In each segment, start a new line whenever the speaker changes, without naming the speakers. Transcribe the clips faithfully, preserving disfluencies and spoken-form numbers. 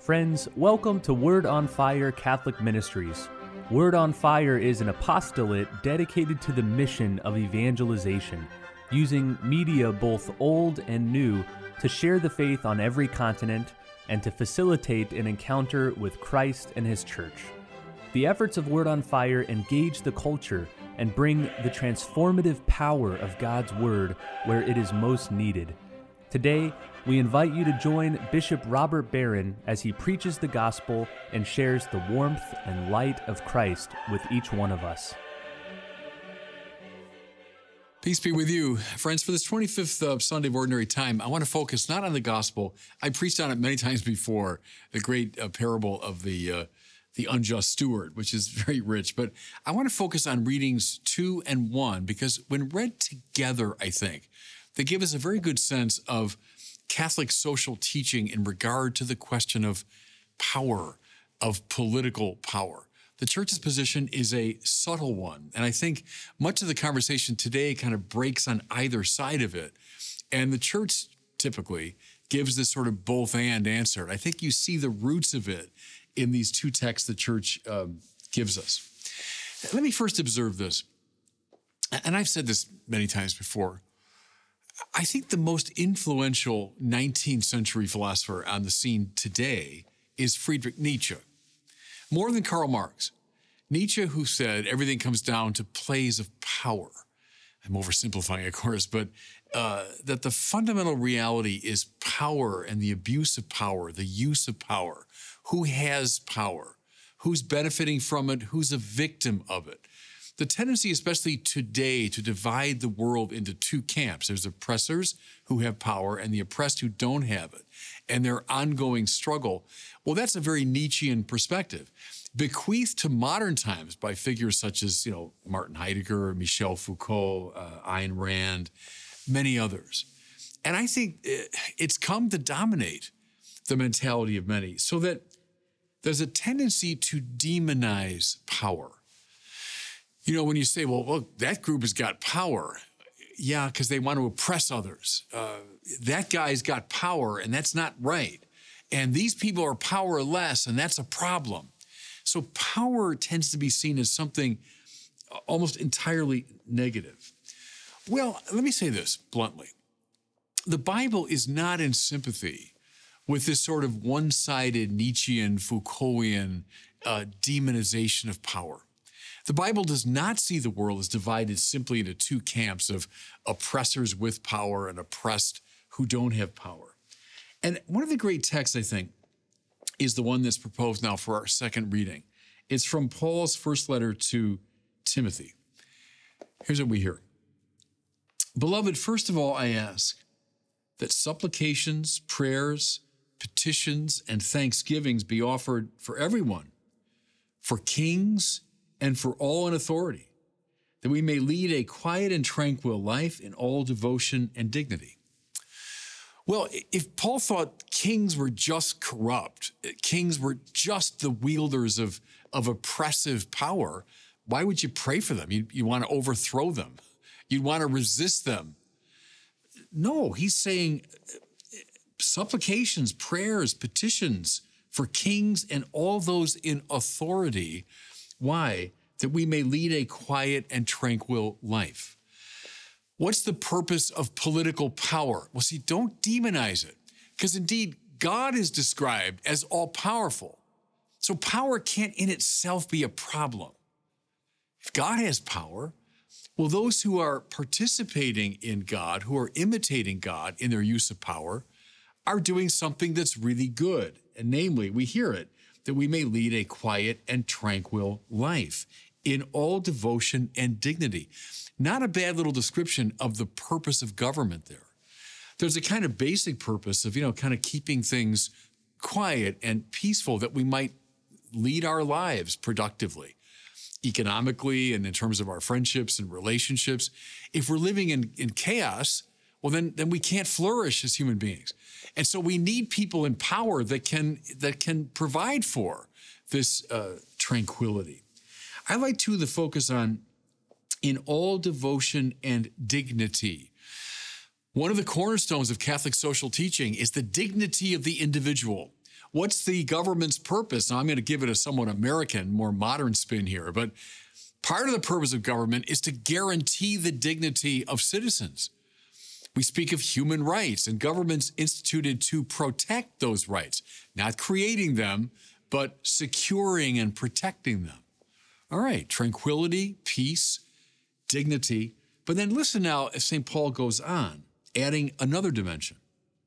Friends, welcome to Word on Fire Catholic Ministries. Word on Fire is an apostolate dedicated to the mission of evangelization, using media both old and new to share the faith on every continent and to facilitate an encounter with Christ and His Church. The efforts of Word on Fire engage the culture and bring the transformative power of God's Word where it is most needed. Today, we invite you to join Bishop Robert Barron as he preaches the gospel and shares the warmth and light of Christ with each one of us.
Peace be with you. Friends, for this twenty-fifth uh, Sunday of Ordinary Time, I want to focus not on the gospel. I preached on it many times before, the great uh, parable of the uh, the unjust steward, which is very rich. But I want to focus on readings two and one, because when read together, I think, they give us a very good sense of Catholic social teaching in regard to the question of power, of political power. The Church's position is a subtle one, and I think much of the conversation today kind of breaks on either side of it. And the Church typically gives this sort of both-and answer. I think you see the roots of it in these two texts the Church um, gives us. Let me first observe this, and I've said this many times before. I think the most influential nineteenth century philosopher on the scene today is Friedrich Nietzsche. More than Karl Marx. Nietzsche, who said everything comes down to plays of power. I'm oversimplifying, of course, but uh, that the fundamental reality is power and the abuse of power, the use of power. Who has power? Who's benefiting from it? Who's a victim of it? The tendency, especially today, to divide the world into two camps. There's oppressors who have power and the oppressed who don't have it, and their ongoing struggle. Well, that's a very Nietzschean perspective, bequeathed to modern times by figures such as, you know, Martin Heidegger, Michel Foucault, uh, Ayn Rand, many others. And I think it's come to dominate the mentality of many, so that there's a tendency to demonize power. You know, when you say, well, look, that group has got power. Yeah, because they want to oppress others. Uh, that guy's got power, and that's not right. And these people are powerless, and that's a problem. So power tends to be seen as something almost entirely negative. Well, let me say this bluntly. The Bible is not in sympathy with this sort of one-sided Nietzschean, Foucaultian uh, demonization of power. The Bible does not see the world as divided simply into two camps of oppressors with power and oppressed who don't have power. And one of the great texts, I think, is the one that's proposed now for our second reading. It's from Paul's first letter to Timothy. Here's what we hear. Beloved, first of all, I ask that supplications, prayers, petitions, and thanksgivings be offered for everyone, for kings, and for all in authority, that we may lead a quiet and tranquil life in all devotion and dignity. Well, if Paul thought kings were just corrupt, kings were just the wielders of, of oppressive power, why would you pray for them? You, you want to overthrow them. You'd want to resist them. No, he's saying supplications, prayers, petitions for kings and all those in authority. Why? That we may lead a quiet and tranquil life. What's the purpose of political power? Well, see, don't demonize it, because indeed, God is described as all-powerful. So power can't in itself be a problem. If God has power, well, those who are participating in God, who are imitating God in their use of power, are doing something that's really good. And namely, we hear it, that we may lead a quiet and tranquil life in all devotion and dignity. Not a bad little description of the purpose of government there. There's a kind of basic purpose of, you know, kind of keeping things quiet and peaceful, that we might lead our lives productively, economically and in terms of our friendships and relationships. If we're living in, in chaos, well, then, then we can't flourish as human beings. And so we need people in power that can, that can provide for this uh, tranquility. I like, too, the focus on in all devotion and dignity. One of the cornerstones of Catholic social teaching is the dignity of the individual. what's the government's purpose? Now, I'm going to give it a somewhat American, more modern spin here, but part of the purpose of government is to guarantee the dignity of citizens. We speak of human rights, and government's instituted to protect those rights, not creating them, but securing and protecting them. All right, tranquility, peace, dignity. But then listen now as Saint Paul goes on, adding another dimension.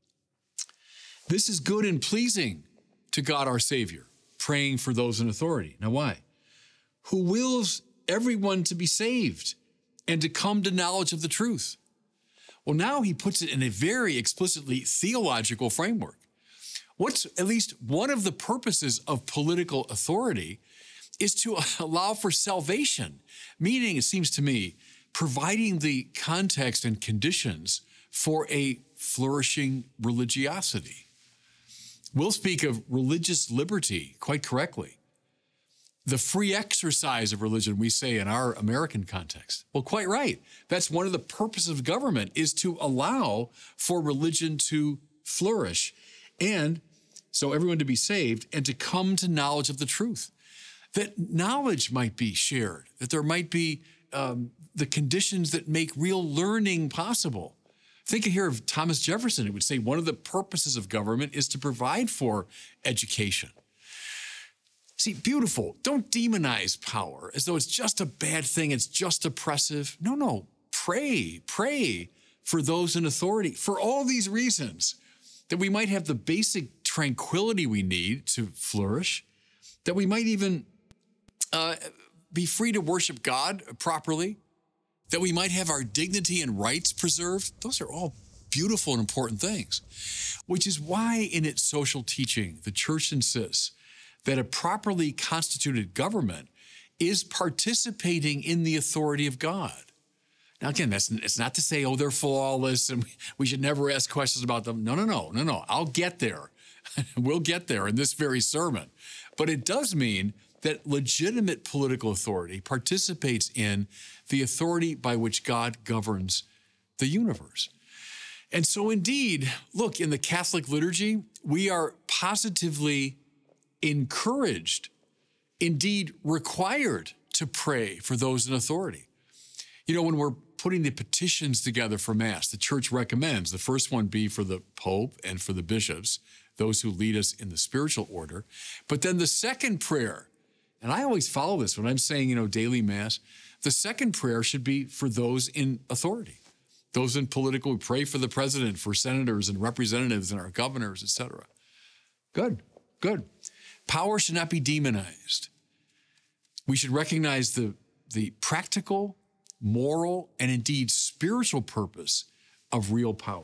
This is good and pleasing to God our Savior, praying for those in authority. Now why? Who wills everyone to be saved and to come to knowledge of the truth. Well, now he puts it in a very explicitly theological framework. What's at least one of the purposes of political authority is to allow for salvation, meaning, it seems to me, providing the context and conditions for a flourishing religiosity. We'll speak of religious liberty quite correctly. The free exercise of religion, we say in our American context. Well, quite right. That's one of the purposes of government, is to allow for religion to flourish and so everyone to be saved and to come to knowledge of the truth. That knowledge might be shared, that there might be um, the conditions that make real learning possible. Think here of Thomas Jefferson, who would say one of the purposes of government is to provide for education. See, beautiful. Don't demonize power as though it's just a bad thing, it's just oppressive. No, no. Pray, pray for those in authority for all these reasons, that we might have the basic tranquility we need to flourish, that we might even uh, be free to worship God properly, that we might have our dignity and rights preserved. Those are all beautiful and important things, which is why in its social teaching, the church insists that a properly constituted government is participating in the authority of God. Now, again, that's it's not to say, oh, they're flawless and we should never ask questions about them. No, no, no, no, no. I'll get there. We'll get there in this very sermon. But it does mean that legitimate political authority participates in the authority by which God governs the universe. And so indeed, look, in the Catholic liturgy, we are positively encouraged, indeed required, to pray for those in authority. You know, when we're putting the petitions together for Mass, the Church recommends the first one be for the Pope and for the bishops, those who lead us in the spiritual order. But then the second prayer, and I always follow this when I'm saying, you know, daily Mass, the second prayer should be for those in authority, those in political. We pray for the president, for senators and representatives and our governors, et cetera. Good, good. Power should not be demonized. We should recognize the, the practical, moral, and indeed spiritual purpose of real power.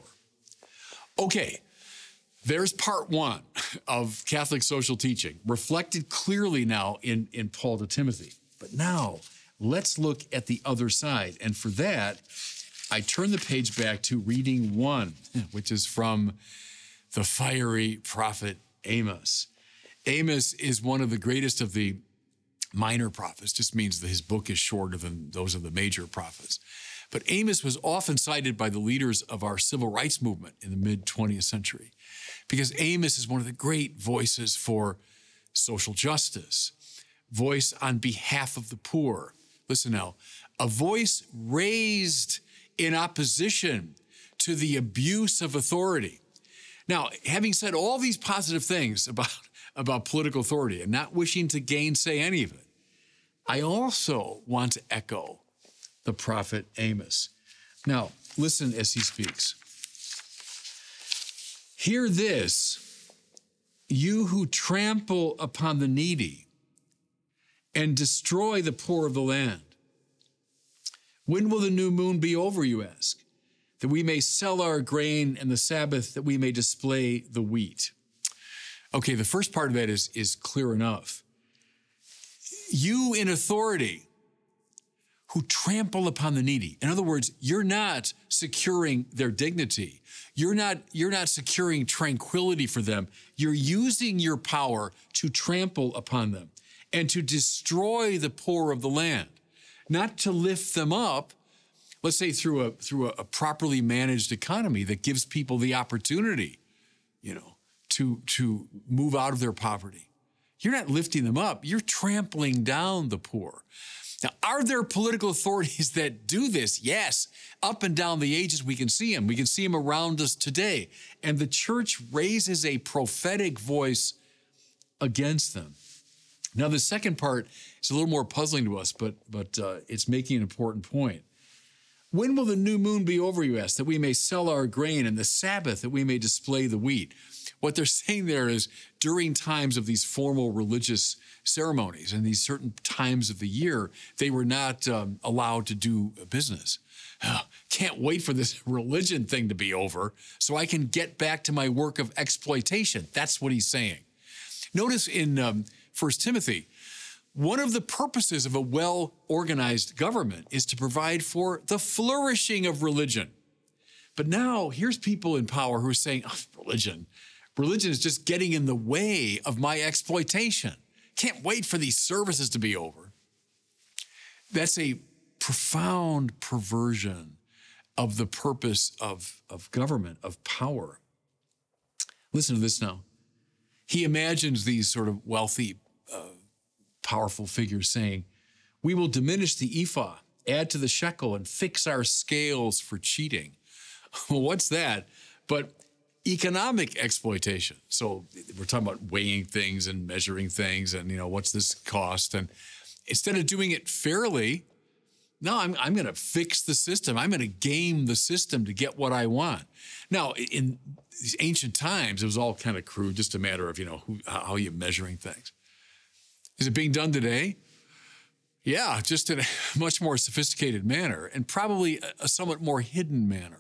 Okay, there's part one of Catholic social teaching, reflected clearly now in, in Paul to Timothy. But now, let's look at the other side. And for that, I turn the page back to reading one, which is from the fiery prophet Amos. Amos is one of the greatest of the minor prophets, just means that his book is shorter than those of the major prophets. But Amos was often cited by the leaders of our civil rights movement in the mid-twentieth century, because Amos is one of the great voices for social justice, voice on behalf of the poor. Listen now, a voice raised in opposition to the abuse of authority. Now, having said all these positive things about about political authority and not wishing to gainsay any of it, I also want to echo the prophet Amos. Now, listen as he speaks. Hear this, you who trample upon the needy and destroy the poor of the land. When will the new moon be over, you ask, that we may sell our grain, and the Sabbath that we may display the wheat? Okay, the first part of that is, is clear enough. You in authority who trample upon the needy. In other words, you're not securing their dignity. You're not, you're not securing tranquility for them. You're using your power to trample upon them and to destroy the poor of the land, not to lift them up, let's say through a, through a, a properly managed economy that gives people the opportunity, you know, to, to move out of their poverty. You're not lifting them up. You're trampling down the poor. Now, are there political authorities that do this? Yes. Up and down the ages, we can see them. We can see them around us today. And the church raises a prophetic voice against them. Now, the second part is a little more puzzling to us, but, but uh, it's making an important point. When will the new moon be over, you ask, that we may sell our grain, and the Sabbath that we may display the wheat? What they're saying there is during times of these formal religious ceremonies and these certain times of the year, they were not um, allowed to do business. Oh, can't wait for this religion thing to be over so I can get back to my work of exploitation. That's what he's saying. Notice in um, First Timothy, one of the purposes of a well-organized government is to provide for the flourishing of religion. But now here's people in power who are saying, oh, religion, religion is just getting in the way of my exploitation. Can't wait for these services to be over. That's a profound perversion of the purpose of, of government, of power. Listen to this now. He imagines these sort of wealthy, uh, powerful figures saying, we will diminish the ephah, add to the shekel, and fix our scales for cheating. Well, what's that? But economic exploitation. So we're talking about weighing things and measuring things and, you know, what's this cost? And instead of doing it fairly, no, I'm, I'm going to fix the system. I'm going to game the system to get what I want. Now, in these ancient times, it was all kind of crude, just a matter of, you know, who, how you're measuring things. Is it being done today? Yeah, just in a much more sophisticated manner and probably a, a somewhat more hidden manner.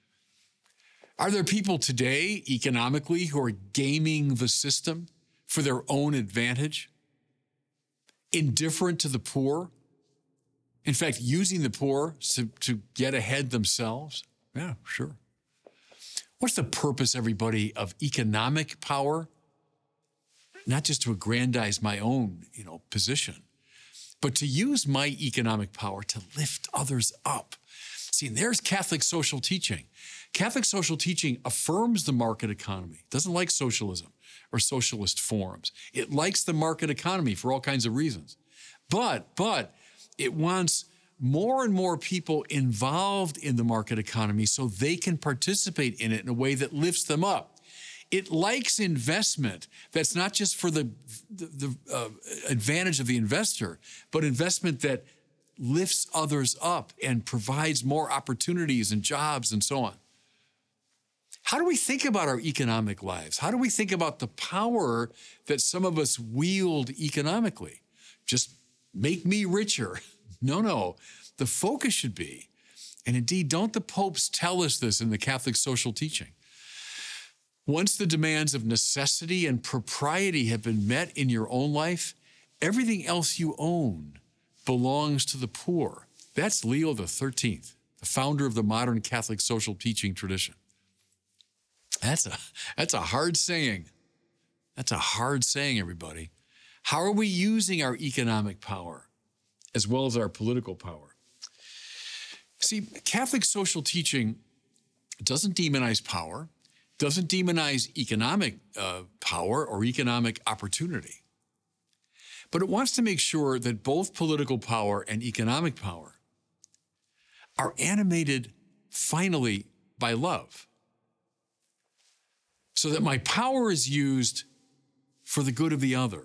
Are there people today, economically, who are gaming the system for their own advantage? Indifferent to the poor? In fact, using the poor to, to get ahead themselves? Yeah, sure. What's the purpose, everybody, of economic power? Not just to aggrandize my own, you know, position, but to use my economic power to lift others up. See, and there's Catholic social teaching. Catholic social teaching affirms the market economy. It doesn't like socialism or socialist forms. It likes the market economy for all kinds of reasons. But, but it wants more and more people involved in the market economy so they can participate in it in a way that lifts them up. It likes investment that's not just for the, the, the uh, advantage of the investor, but investment that lifts others up and provides more opportunities and jobs and so on. How do we think about our economic lives? How do we think about the power that some of us wield economically? Just make me richer. No, no. The focus should be, and indeed, don't the popes tell us this in the Catholic social teaching? Once the demands of necessity and propriety have been met in your own life, everything else you own belongs to the poor. That's Leo the thirteenth, the founder of the modern Catholic social teaching tradition. That's a, that's a hard saying. That's a hard saying, everybody. How are we using our economic power as well as our political power? See, Catholic social teaching doesn't demonize power, doesn't demonize economic uh, power or economic opportunity. But it wants to make sure that both political power and economic power are animated finally by love, so that my power is used for the good of the other.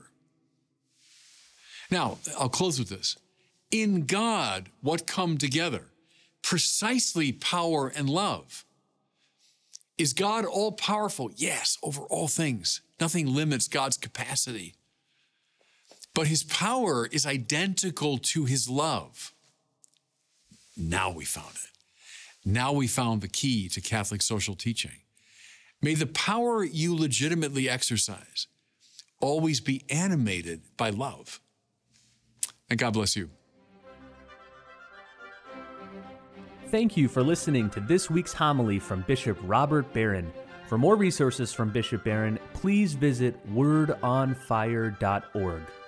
Now, I'll close with this. In God, what come together? Precisely power and love. Is God all-powerful? Yes, over all things. Nothing limits God's capacity. But his power is identical to his love. Now we found it. Now we found the key to Catholic social teaching. May the power you legitimately exercise always be animated by love. And God bless you.
Thank you for listening to this week's homily from Bishop Robert Barron. For more resources from Bishop Barron, please visit word on fire dot org.